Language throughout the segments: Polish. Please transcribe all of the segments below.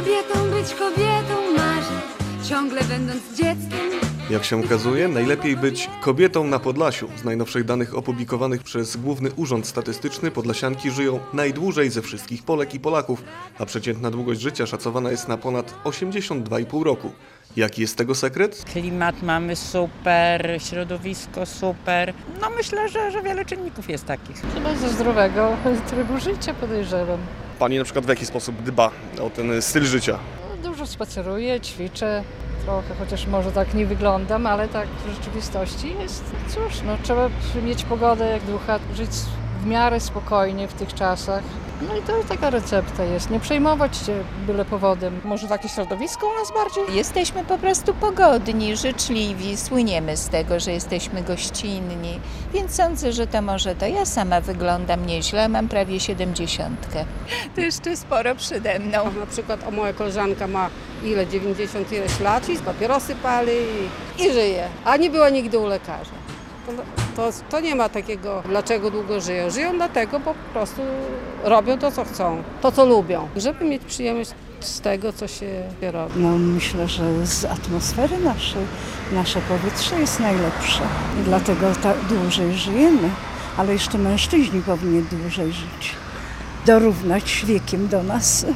być kobietą marzę, ciągle będąc dzieckiem. Jak się okazuje, najlepiej być kobietą na Podlasiu. Z najnowszych danych opublikowanych przez Główny Urząd Statystyczny podlasianki żyją najdłużej ze wszystkich Polek i Polaków, a przeciętna długość życia szacowana jest na ponad 82,5 roku. Jaki jest tego sekret? Klimat mamy super, środowisko super. No myślę, że wiele czynników jest takich. Chyba ze zdrowego trybu życia podejrzewam. Pani na przykład w jaki sposób dba o ten styl życia? Dużo spaceruję, ćwiczę. Trochę, chociaż może tak nie wyglądam, ale tak w rzeczywistości jest. Cóż, no trzeba mieć pogodę jak ducha, żyć w miarę spokojnie w tych czasach. No i to taka recepta jest, nie przejmować się byle powodem. Może takie środowisko u nas bardziej? Jesteśmy po prostu pogodni, życzliwi, słyniemy z tego, że jesteśmy gościnni, więc sądzę, że to może to. Ja sama wyglądam nieźle, mam prawie 70. To jeszcze sporo przede mną. Na przykład moja koleżanka ma 90 ileś lat i papierosy pali i żyje, a nie była nigdy u lekarza. To nie ma takiego, dlaczego długo żyją. Żyją dlatego, bo po prostu robią to, co chcą, to, co lubią, żeby mieć przyjemność z tego, co się robi. No myślę, że z atmosfery nasze powietrze jest najlepsze i dlatego dłużej żyjemy, ale jeszcze mężczyźni powinni dłużej żyć, dorównać wiekiem do nas.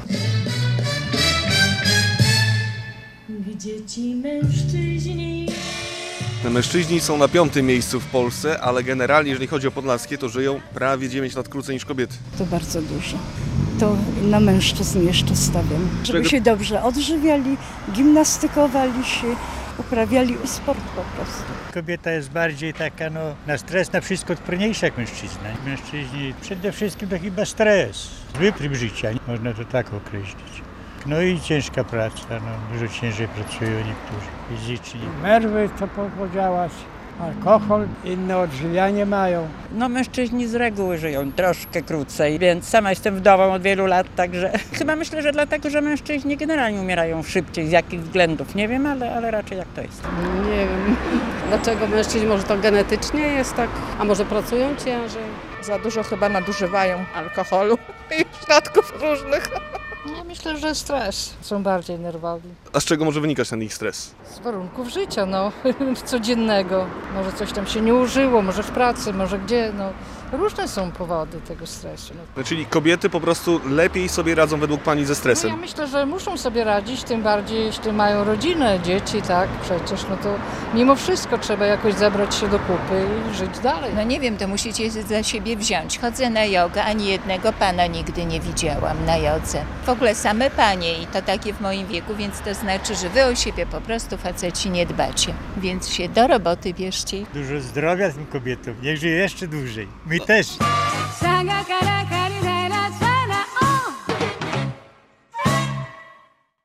Gdzie ci mężczyźni? Mężczyźni są na 5. miejscu w Polsce, ale generalnie, jeżeli chodzi o podlaskie, to żyją prawie 9 lat krócej niż kobiety. To bardzo dużo. To na mężczyzn jeszcze stawiam, żeby się dobrze odżywiali, gimnastykowali się, uprawiali sport po prostu. Kobieta jest bardziej taka na stres, na wszystko odporniejsza jak mężczyzna. Mężczyźni przede wszystkim to chyba stres, zły tryb życia, można to tak określić. No i ciężka praca, dużo ciężej pracują niektórzy fizycznie. Nerwy, co powiedziałaś, alkohol, inne odżywianie mają. No mężczyźni z reguły żyją troszkę krócej, więc sama jestem wdową od wielu lat, także chyba myślę, że dlatego, że mężczyźni generalnie umierają szybciej, z jakich względów, nie wiem, ale raczej jak to jest. Nie wiem, dlaczego mężczyźni, może to genetycznie jest tak, a może pracują ciężej. Za dużo chyba nadużywają alkoholu i środków różnych. Ja myślę, że stres. Są bardziej nerwowi. A z czego może wynikać ten ich stres? Z warunków życia, codziennego. Może coś tam się nie użyło, może w pracy, może gdzie, Różne są powody tego stresu. Czyli kobiety po prostu lepiej sobie radzą według Pani ze stresem? Ja myślę, że muszą sobie radzić, tym bardziej jeśli mają rodzinę, dzieci, tak, przecież, to mimo wszystko trzeba jakoś zebrać się do kupy i żyć dalej. No nie wiem, to musicie za siebie wziąć. Chodzę na jogę, ani jednego pana nigdy nie widziałam na jodze. W ogóle same panie i to takie w moim wieku, więc to znaczy, że wy o siebie po prostu faceci nie dbacie. Więc się do roboty bierzcie. Dużo zdrowia tym kobietom, niech żyje jeszcze dłużej. My też. Saga, caraca,